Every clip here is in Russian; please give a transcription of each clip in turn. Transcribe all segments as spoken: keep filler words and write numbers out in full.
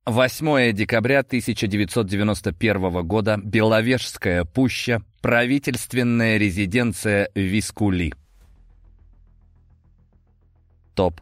восьмое декабря тысяча девятьсот девяносто первого года. Беловежская пуща. Правительственная резиденция Вискули. Топ.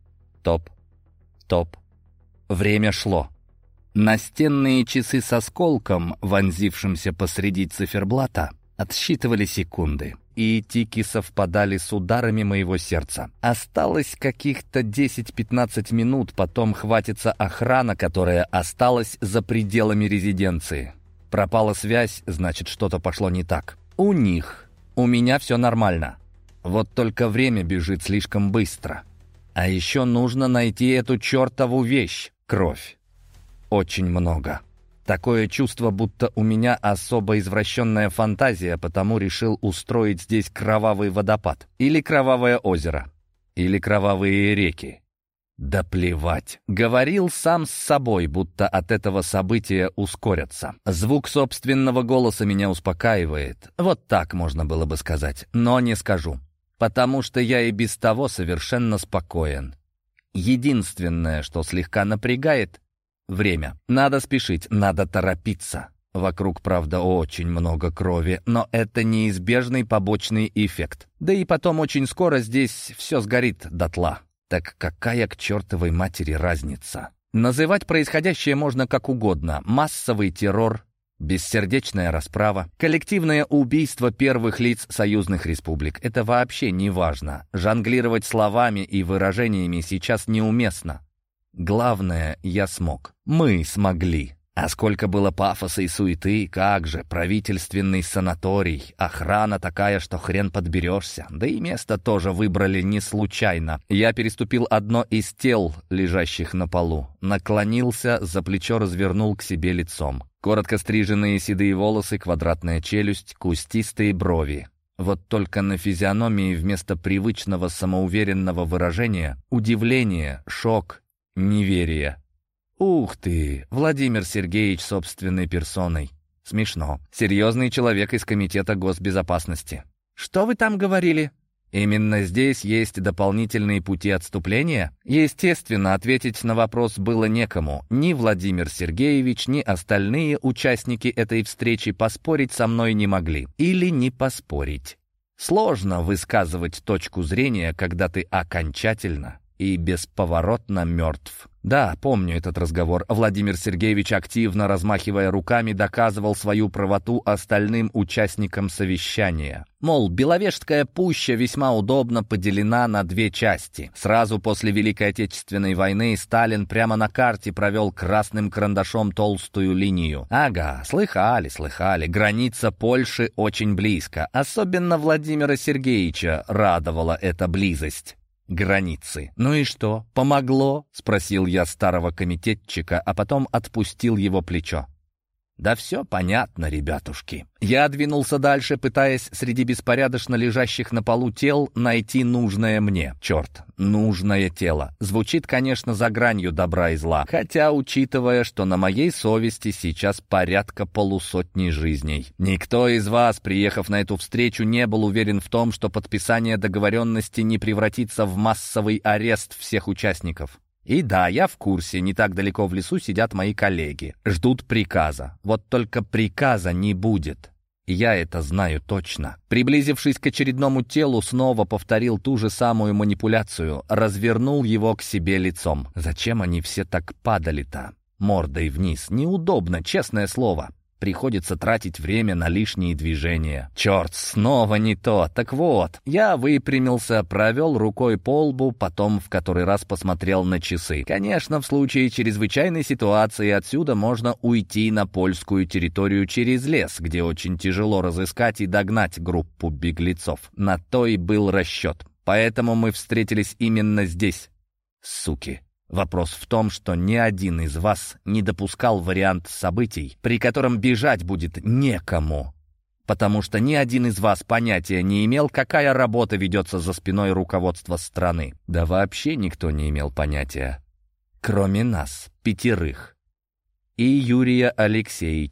Топ. Топ. Время шло. Настенные часы с осколком, вонзившимся посреди циферблата, отсчитывали секунды, и тики совпадали с ударами моего сердца. Осталось каких-то десять-пятнадцать минут, потом хватится охрана, которая осталась за пределами резиденции. Пропала связь, значит, что-то пошло не так. У них. У меня все нормально. Вот только время бежит слишком быстро. А еще нужно найти эту чертову вещь — кровь. Очень много. Такое чувство, будто у меня особо извращенная фантазия, потому решил устроить здесь кровавый водопад. Или кровавое озеро. Или кровавые реки. Да плевать. Говорил сам с собой, будто от этого события ускорятся. Звук собственного голоса меня успокаивает. Вот так можно было бы сказать. Но не скажу. Потому что я и без того совершенно спокоен. Единственное, что слегка напрягает — время. Надо спешить, надо торопиться. Вокруг, правда, очень много крови, но это неизбежный побочный эффект. Да и потом очень скоро здесь все сгорит дотла. Так какая к чертовой матери разница? Называть происходящее можно как угодно. Массовый террор, бессердечная расправа, коллективное убийство первых лиц союзных республик. Это вообще не важно. Жонглировать словами и выражениями сейчас неуместно. Главное, я смог. Мы смогли. А сколько было пафоса и суеты, как же, правительственный санаторий, охрана такая, что хрен подберешься. Да и место тоже выбрали не случайно. Я переступил одно из тел, лежащих на полу, наклонился, за плечо развернул к себе лицом. Коротко стриженные седые волосы, квадратная челюсть, кустистые брови. Вот только на физиономии вместо привычного самоуверенного выражения удивление, шок, неверие. Ух ты, Владимир Сергеевич собственной персоной. Смешно. Серьезный человек из Комитета госбезопасности. Что вы там говорили? Именно здесь есть дополнительные пути отступления? Естественно, ответить на вопрос было некому. Ни Владимир Сергеевич, ни остальные участники этой встречи поспорить со мной не могли. Или не поспорить. Сложно высказывать точку зрения, когда ты окончательно и бесповоротно мертв. Да, помню этот разговор. Владимир Сергеевич, активно размахивая руками, доказывал свою правоту остальным участникам совещания. Мол, Беловежская пуща весьма удобно поделена на две части. Сразу после Великой Отечественной войны Сталин прямо на карте провел красным карандашом толстую линию. Ага, слыхали, слыхали. Граница Польши очень близко. Особенно Владимира Сергеевича радовала эта близость границы. «Ну и что, помогло?» — спросил я старого комитетчика, а потом отпустил его плечо. «Да все понятно, ребятушки». Я двинулся дальше, пытаясь среди беспорядочно лежащих на полу тел найти нужное мне. Черт, нужное тело. Звучит, конечно, за гранью добра и зла. Хотя, учитывая, что на моей совести сейчас порядка полусотни жизней. Никто из вас, приехав на эту встречу, не был уверен в том, что подписание договоренности не превратится в массовый арест всех участников. И да, я в курсе, не так далеко в лесу сидят мои коллеги. Ждут приказа. Вот только приказа не будет. Я это знаю точно. Приблизившись к очередному телу, снова повторил ту же самую манипуляцию. Развернул его к себе лицом. Зачем они все так падали-то? Мордой вниз. Неудобно, честное слово. Приходится тратить время на лишние движения. Черт, снова не то. Так вот, я выпрямился, провел рукой по лбу, потом в который раз посмотрел на часы. Конечно, в случае чрезвычайной ситуации отсюда можно уйти на польскую территорию через лес, где очень тяжело разыскать и догнать группу беглецов. На то и был расчет. Поэтому мы встретились именно здесь. Суки. Вопрос в том, что ни один из вас не допускал вариант событий, при котором бежать будет некому, потому что ни один из вас понятия не имел, какая работа ведется за спиной руководства страны. Да вообще никто не имел понятия, кроме нас, пятерых, и Юрия Алексеевича,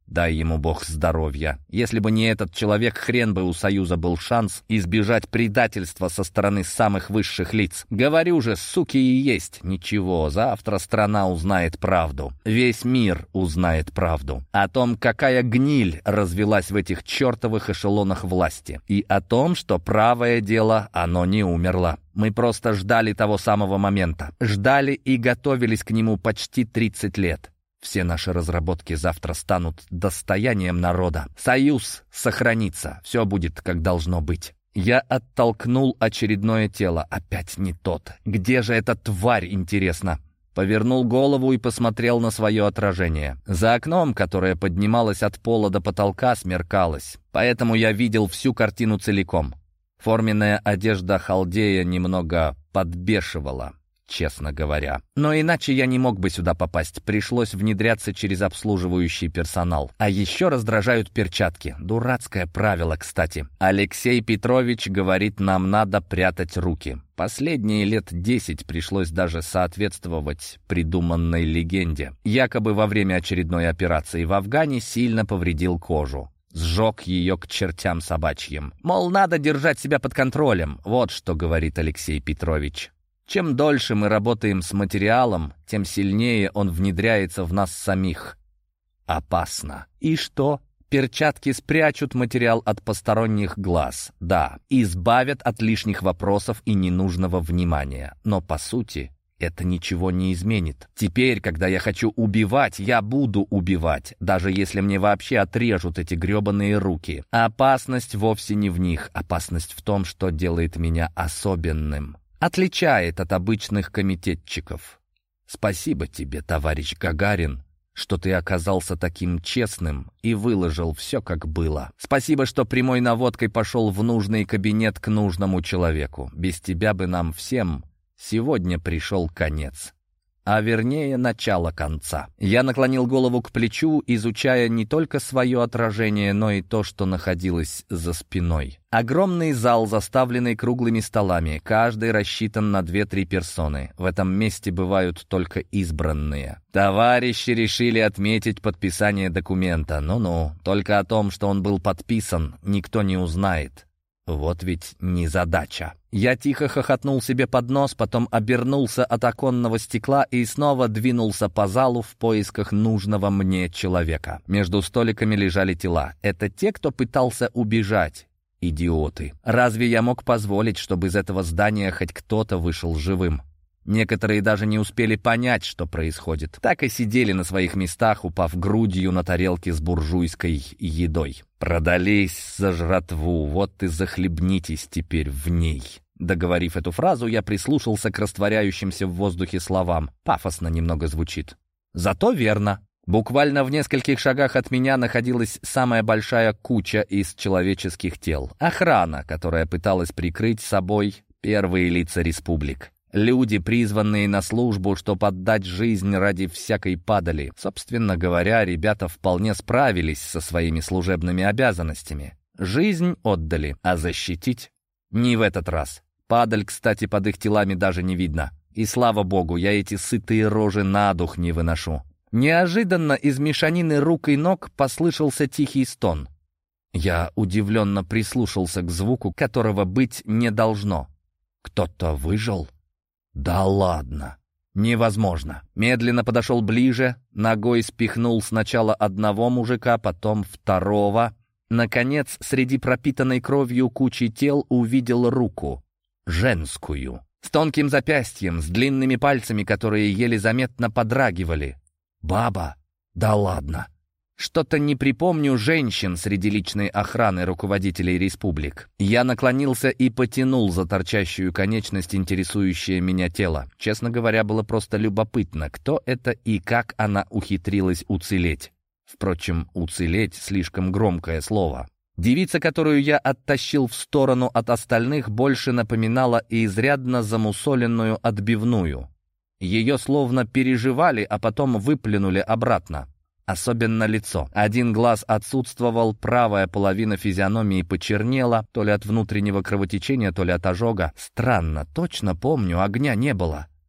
Дай ему бог здоровья. Если бы не этот человек, хрен бы у Союза был шанс избежать предательства со стороны самых высших лиц. Говорю же, суки и есть. Ничего, завтра страна узнает правду. Весь мир узнает правду. О том, какая гниль развелась в этих чертовых эшелонах власти. И о том, что правое дело, оно не умерло. Мы просто ждали того самого момента. Ждали и готовились к нему почти тридцать лет. Все наши разработки завтра станут достоянием народа. Союз сохранится. Все будет, как должно быть. Я оттолкнул очередное тело. Опять не тот. Где же эта тварь, интересно? Повернул голову и посмотрел на свое отражение. За окном, которое поднималось от пола до потолка, смеркалось. Поэтому я видел всю картину целиком. Форменная одежда халдея немного подбешивала, честно говоря. Но иначе я не мог бы сюда попасть. Пришлось внедряться через обслуживающий персонал. А еще раздражают перчатки. Дурацкое правило, кстати. Алексей Петрович говорит, нам надо прятать руки. Последние лет десять пришлось даже соответствовать придуманной легенде. Якобы во время очередной операции в Афгане сильно повредил кожу. Сжег ее к чертям собачьим. Мол, надо держать себя под контролем. Вот что говорит Алексей Петрович. Чем дольше мы работаем с материалом, тем сильнее он внедряется в нас самих. Опасно. И что? Перчатки спрячут материал от посторонних глаз. Да, избавят от лишних вопросов и ненужного внимания. Но, по сути, это ничего не изменит. Теперь, когда я хочу убивать, я буду убивать, даже если мне вообще отрежут эти гребаные руки. Опасность вовсе не в них. Опасность в том, что делает меня особенным. Отличает от обычных комитетчиков. Спасибо тебе, товарищ Гагарин, что ты оказался таким честным и выложил все, как было. Спасибо, что прямой наводкой пошел в нужный кабинет к нужному человеку. Без тебя бы нам всем сегодня пришел конец. А вернее, начало конца. Я наклонил голову к плечу, изучая не только свое отражение, но и то, что находилось за спиной. Огромный зал, заставленный круглыми столами, каждый рассчитан на две-три персоны. В этом месте бывают только избранные. Товарищи решили отметить подписание документа. Ну-ну, только о том, что он был подписан, никто не узнает. Вот ведь незадача. Я тихо хохотнул себе под нос, потом обернулся от оконного стекла и снова двинулся по залу в поисках нужного мне человека. Между столиками лежали тела. Это те, кто пытался убежать. Идиоты. Разве я мог позволить, чтобы из этого здания хоть кто-то вышел живым? Некоторые даже не успели понять, что происходит. Так и сидели на своих местах, упав грудью на тарелки с буржуйской едой. «Продались за жратву, вот и захлебнитесь теперь в ней». Договорив эту фразу, я прислушался к растворяющимся в воздухе словам. Пафосно немного звучит. Зато верно. Буквально в нескольких шагах от меня находилась самая большая куча из человеческих тел. Охрана, которая пыталась прикрыть собой первые лица республик. Люди, призванные на службу, чтобы отдать жизнь ради всякой падали. Собственно говоря, ребята вполне справились со своими служебными обязанностями. Жизнь отдали, а защитить? Не в этот раз. Падаль, кстати, под их телами даже не видно. И слава богу, я эти сытые рожи на дух не выношу. Неожиданно из мешанины рук и ног послышался тихий стон. Я удивленно прислушался к звуку, которого быть не должно. Кто-то выжил? Да ладно. Невозможно. Медленно подошел ближе, ногой спихнул сначала одного мужика, потом второго. Наконец, среди пропитанной кровью кучи тел увидел руку. Женскую. С тонким запястьем, с длинными пальцами, которые еле заметно подрагивали. Баба? Да ладно. Что-то не припомню женщин среди личной охраны руководителей республик. Я наклонился и потянул за торчащую конечность, интересующее меня тело. Честно говоря, было просто любопытно, кто это и как она ухитрилась уцелеть. Впрочем, уцелеть — слишком громкое слово. Девица, которую я оттащил в сторону от остальных, больше напоминала и изрядно замусоленную отбивную. Ее словно переживали, а потом выплюнули обратно. Особенно лицо. Один глаз отсутствовал, правая половина физиономии почернела, то ли от внутреннего кровотечения, то ли от ожога. Странно, точно помню, огня не было.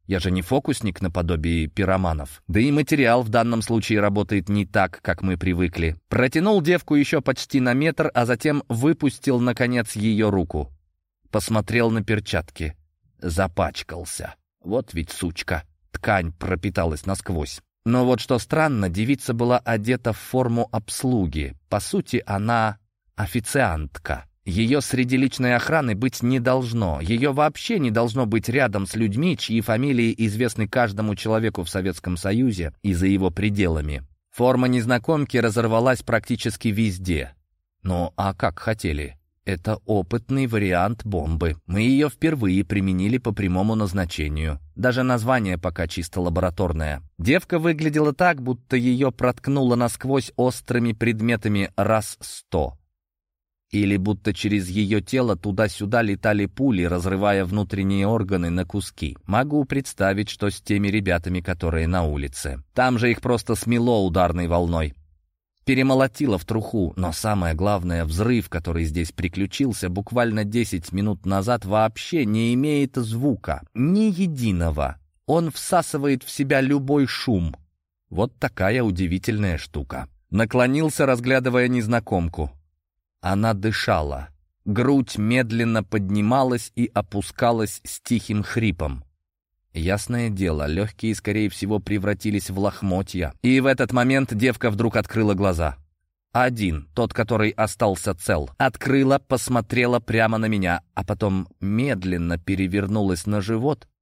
Я же не фокусник наподобие пироманов. Да и материал в данном случае работает не так, как мы привыкли. Протянул девку еще почти на метр, а затем выпустил, наконец, ее руку. Посмотрел на перчатки. Запачкался. Вот ведь сучка. Ткань пропиталась насквозь. Но вот что странно, девица была одета в форму обслуги. По сути, она официантка. Ее среди личной охраны быть не должно. Ее вообще не должно быть рядом с людьми, чьи фамилии известны каждому человеку в Советском Союзе и за его пределами. Форма незнакомки разорвалась практически везде. Ну, а как хотели? Это опытный вариант бомбы. Мы ее впервые применили по прямому назначению. Даже название пока чисто лабораторное. Девка выглядела так, будто ее проткнуло насквозь острыми предметами раз сто. Или будто через ее тело туда-сюда летали пули, разрывая внутренние органы на куски. Могу представить, что с теми ребятами, которые на улице. Там же их просто смело ударной волной. Перемолотило в труху, но самое главное, взрыв, который здесь приключился буквально десять минут назад, вообще не имеет звука. Ни единого. Он всасывает в себя любой шум. Вот такая удивительная штука. Наклонился, разглядывая незнакомку. Она дышала. Грудь медленно поднималась и опускалась с тихим хрипом. Ясное дело, легкие, скорее всего, превратились в лохмотья. И в этот момент девка вдруг открыла глаза. Один, тот, который остался цел. Открыла, посмотрела прямо на меня, а потом медленно перевернулась на живот